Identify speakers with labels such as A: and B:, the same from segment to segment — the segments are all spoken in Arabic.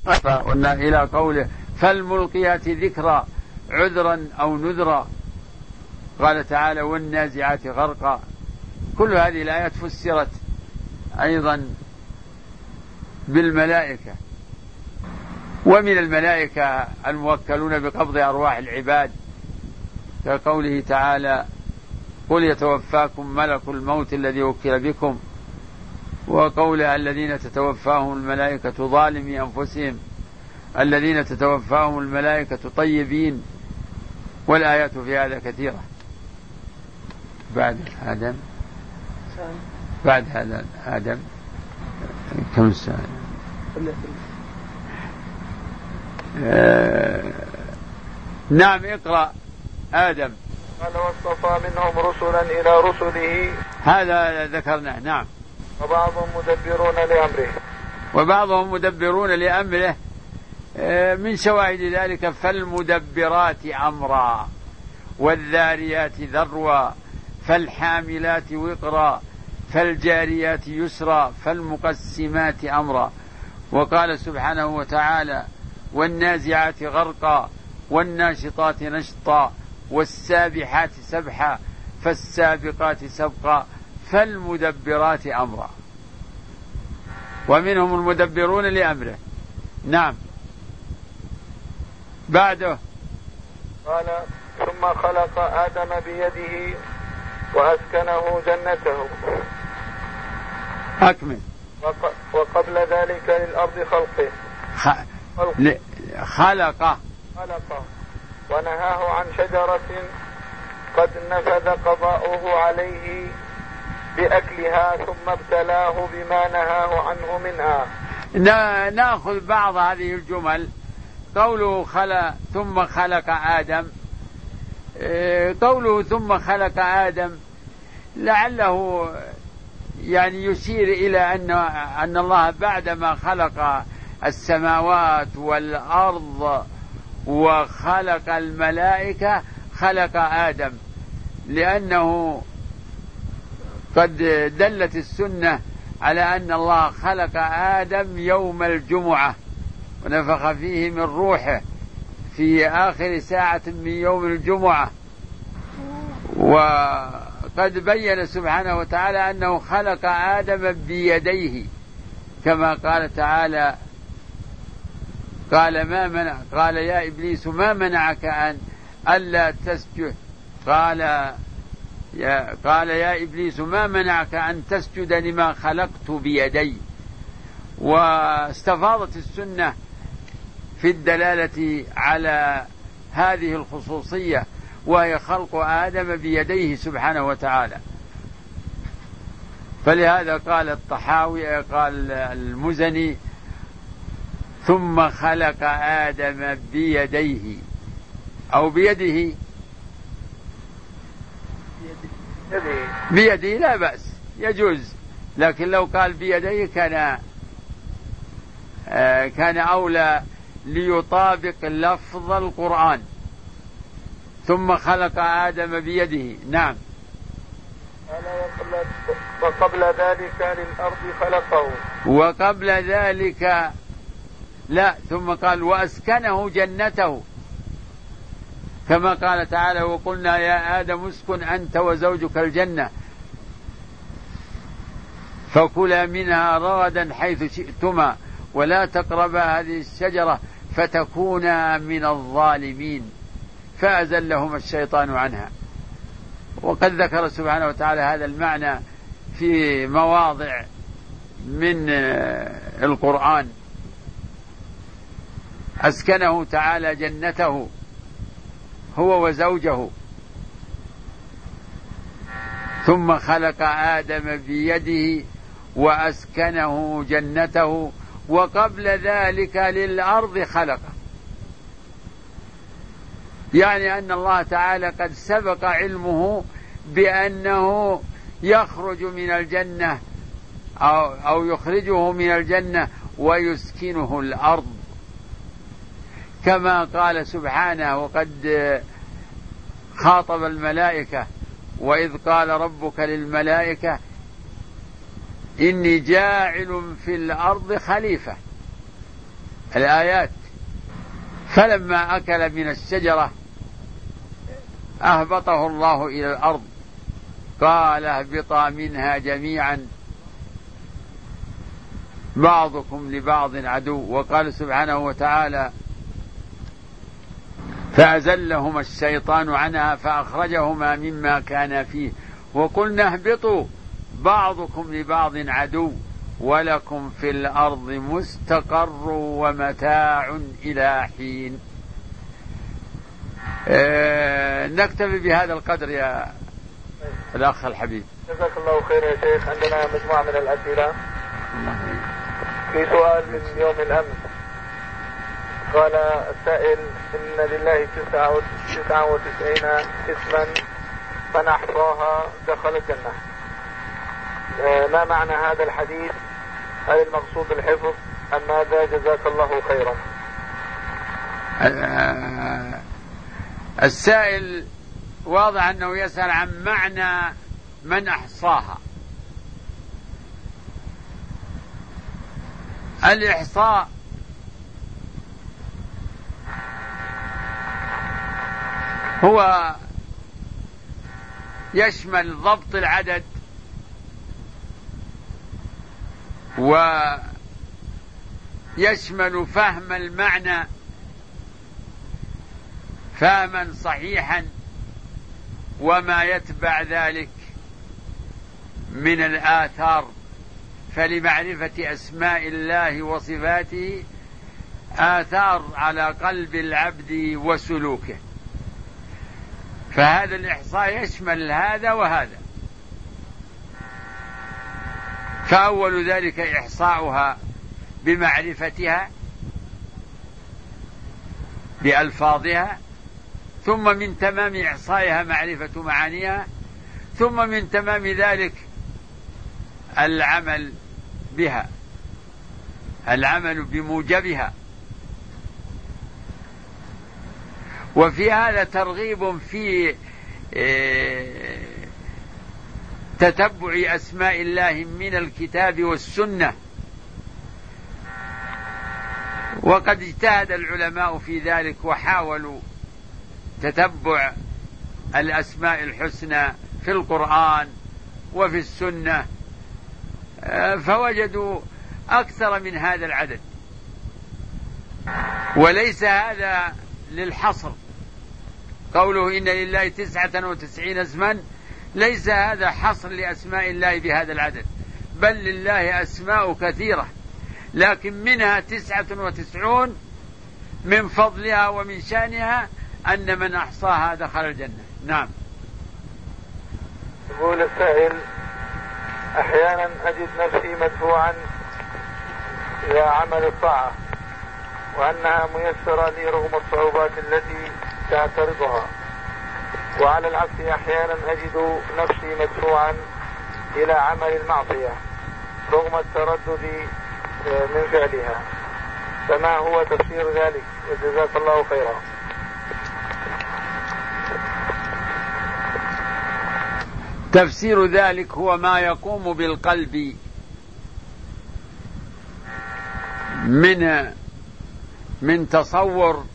A: إلى قوله فالملقيات ذكرا عذرا أو نذرا. قال تعالى والنازعات غرقا. كل هذه الآيات فسرت أيضا بالملائكة. ومن الملائكة الموكلون بقبض أرواح العباد كقوله تعالى قل يتوفاكم ملك الموت الذي وكل بكم، وقوله الذين تتوفاهم الملائكة ظالمي أنفسهم الذين تتوفاهم الملائكة طيبين. والآيات في هذا كثيرة. بعد هذا آدم كم سنة؟ نعم اقرأ آدم.
B: قال واصطفى منهم رسلا إلى رسله،
A: هذا ذكرناه. نعم.
B: وبعضهم مدبرون
A: لأمره. من شواهد ذلك فالمدبرات أمرا والذاريات ذروا فالحاملات وقرا فالجاريات يسرا فالمقسمات أمرا. وقال سبحانه وتعالى والنازعات غرقا والناشطات نشطا والسابحات سبحا فالسابقات سبقا فالمدبرات أمرا. ومنهم المدبرون لأمره. نعم. بعده
B: قال ثم خلق آدم بيده وأسكنه جنته.
A: أكمل.
B: وقبل ذلك للأرض
A: خلق
B: ونهاه عن شجرة قد نفذ قضاؤه عليه بأكلها ثم ابتلاه بما نهاه عنه منها.
A: نأخذ بعض هذه الجمل. قوله ثم خلق آدم، قوله ثم خلق آدم لعله يعني يشير إلى أن الله بعدما خلق السماوات والأرض وخلق الملائكة خلق آدم، لأنه قد دلت السنة على أن الله خلق آدم يوم الجمعة ونفخ فيه من روحه في آخر ساعة من يوم الجمعة. وقد بين سبحانه وتعالى أنه خلق آدم بيديه كما قال تعالى قال يا إبليس ما منعك أن ألا تسجد قال يا إبليس ما منعك أن تسجد لما خلقت بيدي. واستفاضت السنة في الدلالة على هذه الخصوصية وهي خلق آدم بيديه سبحانه وتعالى. فلهذا قال الطحاوي قال المزني ثم خلق آدم بيديه أو بيده لا بأس يجوز، لكن لو قال بيديه كان أولى ليطابق لفظ القرآن. ثم خلق آدم بيده. نعم.
B: وقبل ذلك للأرض خلقه.
A: وقبل ذلك لا، ثم قال وأسكنه جنته كما قال تعالى وقلنا يا آدم اسكن أنت وزوجك الجنة فكلا منها رغدا حيث شئتما ولا تقربا هذه الشجرة فتكونا من الظالمين فأزلهما الشيطان عنها. وقد ذكر سبحانه وتعالى هذا المعنى في مواضع من القرآن. أسكنه تعالى جنته هو وزوجه. ثم خلق آدم بيده وأسكنه جنته وقبل ذلك للأرض خلقه. يعني أن الله تعالى قد سبق علمه بأنه يخرج من الجنة أو يخرجه من الجنة ويسكنه الأرض كما قال سبحانه وقد خاطب الملائكة وإذ قال ربك للملائكة إني جاعل في الأرض خليفة الآيات. فلما أكل من الشجرة أهبطه الله إلى الأرض قال اهبطا منها جميعا بعضكم لبعض عدو. وقال سبحانه وتعالى فأزلهما الشيطان عنها فأخرجهما مما كان فيه وقلنا اهبطوا بعضكم لبعض عدو ولكم في الأرض مستقر ومتاع إلى حين. نكتفي بهذا القدر يا الأخ الحبيب.
B: جزاك الله خير يا شيخ. عندنا مجموعة من الأسئلة. في سؤال من يوم الأمس قال السائل إن لله 99 اسما من أحصاها دخل الجنة. ما معنى هذا الحديث؟ هل المقصود الحفظ أم ماذا؟ جزاك الله خيرا.
A: السائل واضح أنه يسأل عن معنى من أحصاها. الإحصاء هو يشمل ضبط العدد ويشمل فهم المعنى فهما صحيحا وما يتبع ذلك من الآثار. فلمعرفة أسماء الله وصفاته آثار على قلب العبد وسلوكه، فهذا الإحصاء يشمل هذا وهذا. فأول ذلك إحصاؤها بمعرفتها بألفاظها، ثم من تمام إحصائها معرفة معانيها، ثم من تمام ذلك العمل بها، العمل بموجبها. وفي هذا ترغيب في تتبع أسماء الله من الكتاب والسنة. وقد اجتهد العلماء في ذلك وحاولوا تتبع الأسماء الحسنى في القرآن وفي السنة، فوجدوا أكثر من هذا العدد. وليس هذا للحصر، قوله إن لله 99 اسما ليس هذا حصر لأسماء الله بهذا العدد، بل لله أسماء كثيرة، لكن منها 99 من فضلها ومن شأنها أن من أحصاها دخل الجنة. نعم.
B: يقول السائل أحيانا أجد نفسي مدفوعا إلى عمل الطاعة وأنها ميسرة لي رغم الصعوبات التي تعترضها، وعلى العكس أحيانا أجد نفسي مدفوعا إلى عمل المعصية رغم التردد من فعلها، فما هو تفسير ذلك؟ وجزاك الله خيرا.
A: تفسير ذلك هو ما يقوم بالقلب من تصور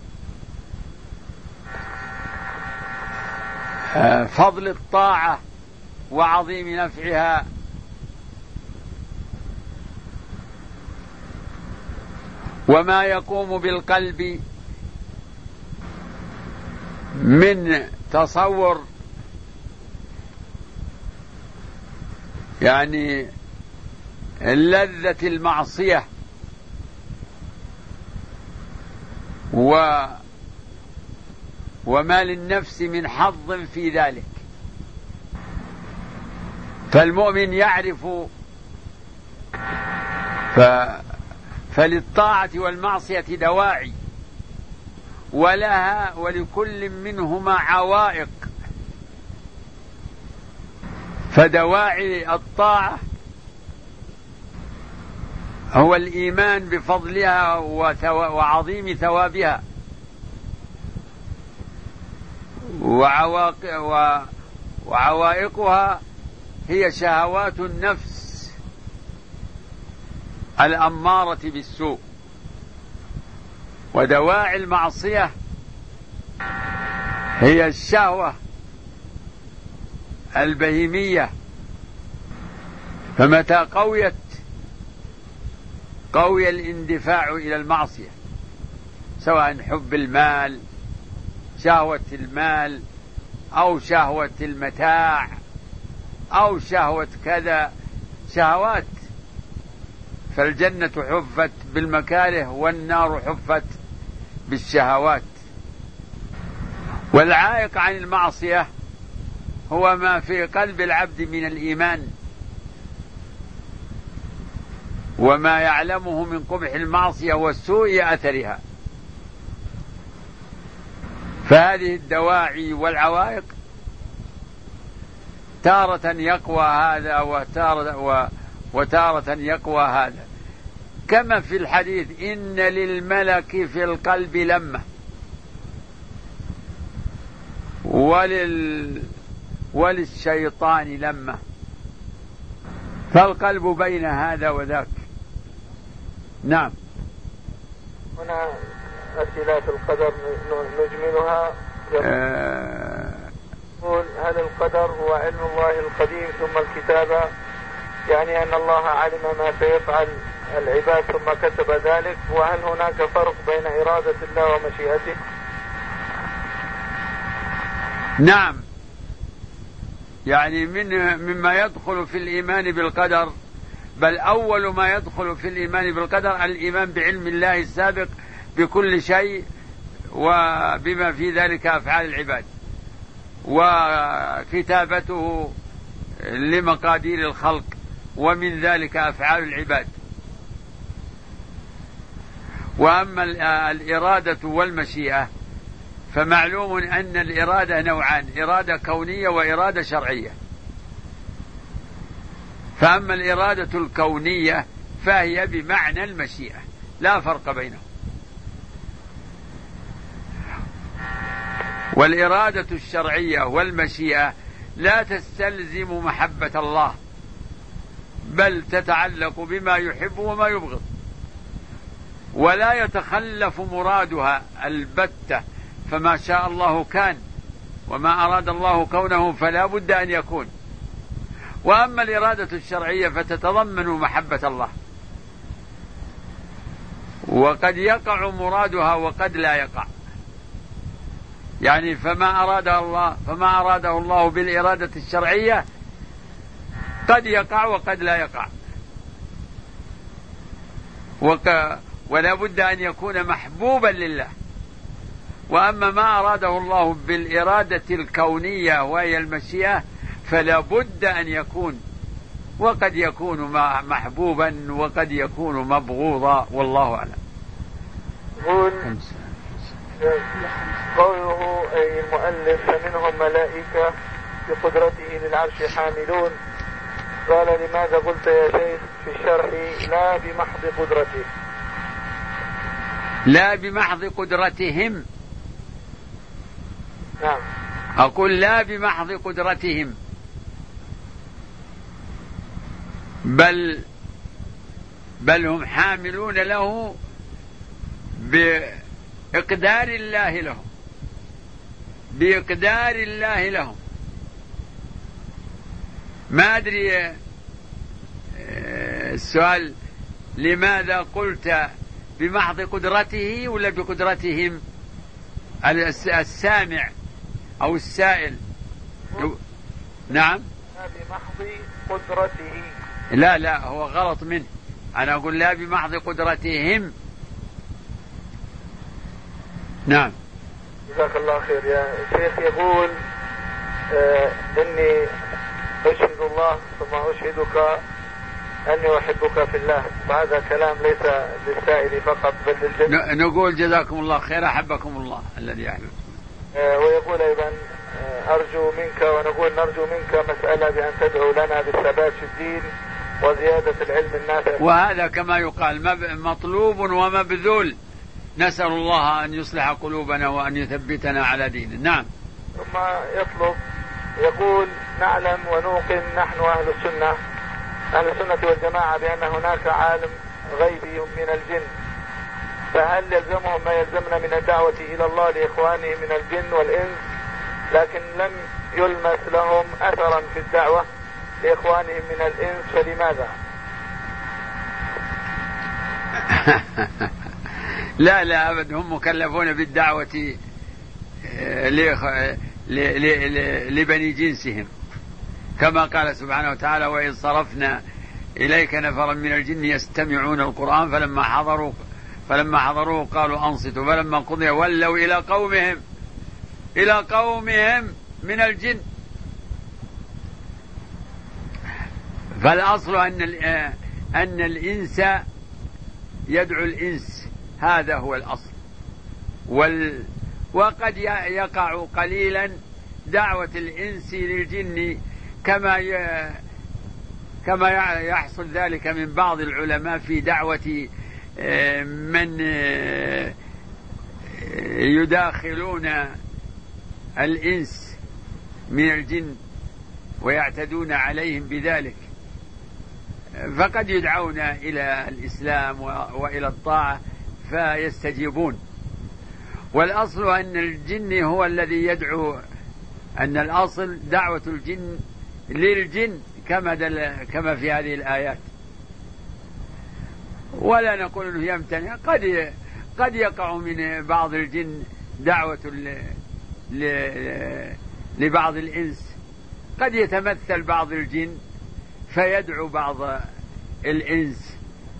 A: فضل الطاعة وعظيم نفعها، وما يقوم بالقلب من تصور يعني لذة المعصية وما للنفس من حظ في ذلك. فالمؤمن يعرف فللطاعة والمعصية دواعي، ولها ولكل منهما عوائق. فدواعي الطاعة هو الإيمان بفضلها وعظيم ثوابها، وعوائقها هي شهوات النفس الأمارة بالسوء. ودواعي المعصية هي الشهوة البهيمية، فمتى قوي الاندفاع إلى المعصية، سواء حب المال، شهوة المال، أو شهوة المتاع، أو شهوة كذا شهوات، فالجنة حفت بالمكاره والنار حفت بالشهوات. والعائق عن المعصية هو ما في قلب العبد من الإيمان وما يعلمه من قبح المعصية وسوء أثرها. فهذه الدواعي والعوائق تارة يقوى هذا وتارة يقوى هذا، كما في الحديث: إن للملك في القلب لمة وللشيطان لمة، فالقلب بين هذا وذاك. نعم.
B: هنا أسئلة القدر نجملها. يقول: هل القدر هو علم الله القديم ثم الكتابة، يعني أن الله علم ما سيفعل العباد ثم كتب ذلك؟ وهل هناك فرق بين إرادة الله ومشيئته؟
A: نعم، يعني مما يدخل في الإيمان بالقدر، بل أول ما يدخل في الإيمان بالقدر الإيمان بعلم الله السابق بكل شيء وبما في ذلك أفعال العباد، وكتابته لمقادير الخلق، ومن ذلك أفعال العباد. وأما الإرادة والمشيئة فمعلوم أن الإرادة نوعان: إرادة كونية وإرادة شرعية. فأما الإرادة الكونية فهي بمعنى المشيئة، لا فرق بينهم. والإرادة الشرعية والمشيئة لا تستلزم محبة الله، بل تتعلق بما يحب وما يبغض، ولا يتخلف مرادها البتة، فما شاء الله كان، وما أراد الله كونه فلا بد أن يكون. وأما الإرادة الشرعية فتتضمن محبة الله، وقد يقع مرادها وقد لا يقع، يعني فما أراده الله بالإرادة الشرعية قد يقع وقد لا يقع، ولا بد أن يكون محبوبا لله. وأما ما أراده الله بالإرادة الكونية وهي المشيئة فلا بد أن يكون، وقد يكون محبوبا وقد يكون مبغوضا، والله أعلم.
B: قوله أي المؤلف: فمنهم ملائكة بقدرته للعرش حاملون، قال: لماذا قلت يا شيخ في الشرح لا بمحض قدرته؟
A: لا بمحض قدرتهم.
B: نعم.
A: أقول لا بمحض قدرتهم، بل هم حاملون له بإقدار الله لهم، بإقدار الله لهم. ما أدري السؤال لماذا قلت بمحض قدرته ولا بقدرتهم؟ السامع أو السائل. نعم.
B: بمحض قدرته.
A: لا هو غلط منه، أنا أقول لا بمحض قدرتهم. نعم.
B: جزاك الله خير يا شيخ. يقول: إني أشهد الله ثم أشهدك أني أحبك في الله، وهذا كلام ليس للسائل فقط بل للجميع.
A: نقول جزاكم الله خير، أحبكم الله الذي أحببكم.
B: ويقول أيضا: أرجو منك، ونقول نرجو منك مسألة بأن تدعو لنا بالثبات في الدين وزيادة العلم النافع.
A: وهذا كما يقال مطلوب ومبذول، نسأل الله أن يصلح قلوبنا وأن يثبتنا على دينه. نعم.
B: ثم يقول: نعلم ونوقن نحن أهل السنة والجماعة بأن هناك عالم غيبي من الجن فهل يلزمهم ما يلزمنا من الدعوة إلى الله لإخوانهم من الجن والإنس، لكن لم يلمس لهم أثرا في الدعوة لإخوانهم من الإنس، فلماذا؟
A: لا أبدا، هم مكلفون بالدعوة لبني جنسهم، كما قال سبحانه وتعالى: وإذ صرفنا إليك نفرا من الجن يستمعون القرآن فلما حضروه قالوا أنصتوا فلما قضي ولوا إلى قومهم من الجن. فالأصل أن الإنس يدعو الإنس، هذا هو الأصل. وقد يقع قليلا دعوة الإنس للجن كما يحصل ذلك من بعض العلماء في دعوة من يداخلون الإنس من الجن ويعتدون عليهم بذلك، فقد يدعون إلى الإسلام وإلى الطاعة فيستجيبون. والأصل أن الجن هو الذي يدعو، أن الأصل دعوة الجن للجن كما في هذه الآيات. ولا نقول أنه يمتنع، قد يقع من بعض الجن دعوة لبعض الإنس، قد يتمثل بعض الجن فيدعو بعض الإنس.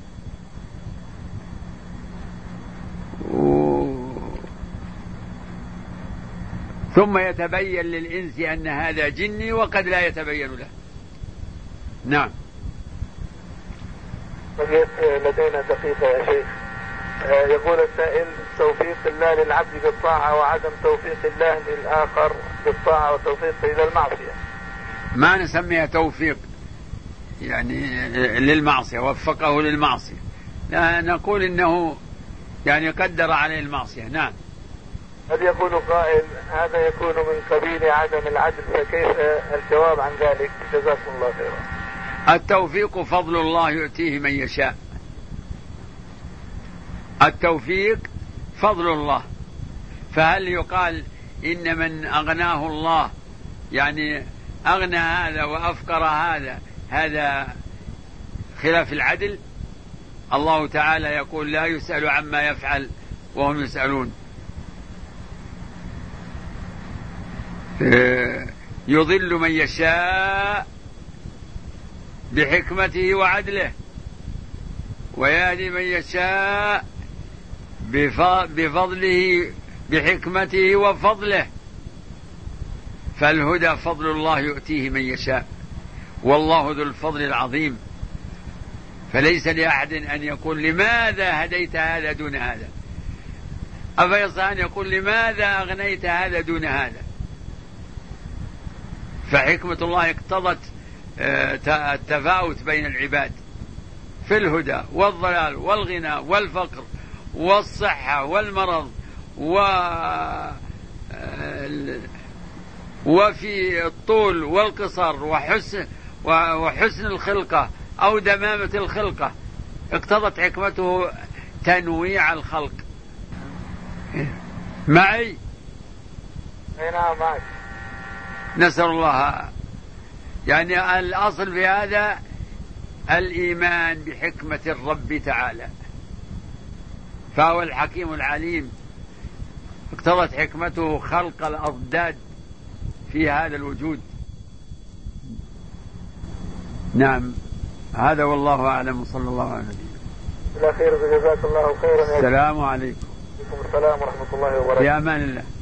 A: ثم يتبين للإنس أن هذا جني وقد لا يتبين له. نعم.
B: لدينا دقيقة يا شيخ. يقول السائل: توفيق الله للعبد بالطاعة وعدم توفيق الله للآخر بالطاعة وتوفيقه إلى المعصية.
A: ما نسميها توفيق يعني للمعصية، وفقه للمعصية، لا نقول إنه يعني قدر عليه المعصية. نعم.
B: قد يقول قائل: هذا يكون من قبيل عدم العدل، فكيف الجواب عن ذلك؟ جزاكم الله خيرا.
A: التوفيق فضل الله يؤتيه من يشاء. التوفيق فضل الله، فهل يقال إن من أغناه الله يعني أغنى هذا وأفقر هذا خلاف العدل؟ الله تعالى يقول: لا يسأل عما يفعل وهم يسألون. يضل من يشاء بحكمته وعدله ويهدي من يشاء بفضله بحكمته وفضله، فالهدى فضل الله يؤتيه من يشاء، والله ذو الفضل العظيم. فليس لأحد أن يقول: لماذا هديت هذا دون هذا؟ أفيصح أن يقول: لماذا أغنيت هذا دون هذا؟ فحكمة الله اقتضت التفاوت بين العباد في الهدى والضلال والغنى والفقر والصحة والمرض وفي الطول والقصر وحسن الخلقة أو دمامة الخلقة. اقتضت حكمته تنويع الخلق. معي؟
B: نعم معي.
A: نسأل الله، يعني الأصل في هذا الإيمان بحكمة الرب تعالى، فهو الحكيم العليم. اقتضت حكمته خلق الأضداد في هذا الوجود. نعم، هذا والله أعلم، صلى الله عليه وسلم.
B: إلى خير، جزاك الله خيرا.
A: السلام عليكم.
B: وعليكم السلام ورحمة الله وبركاته.
A: في أمان الله.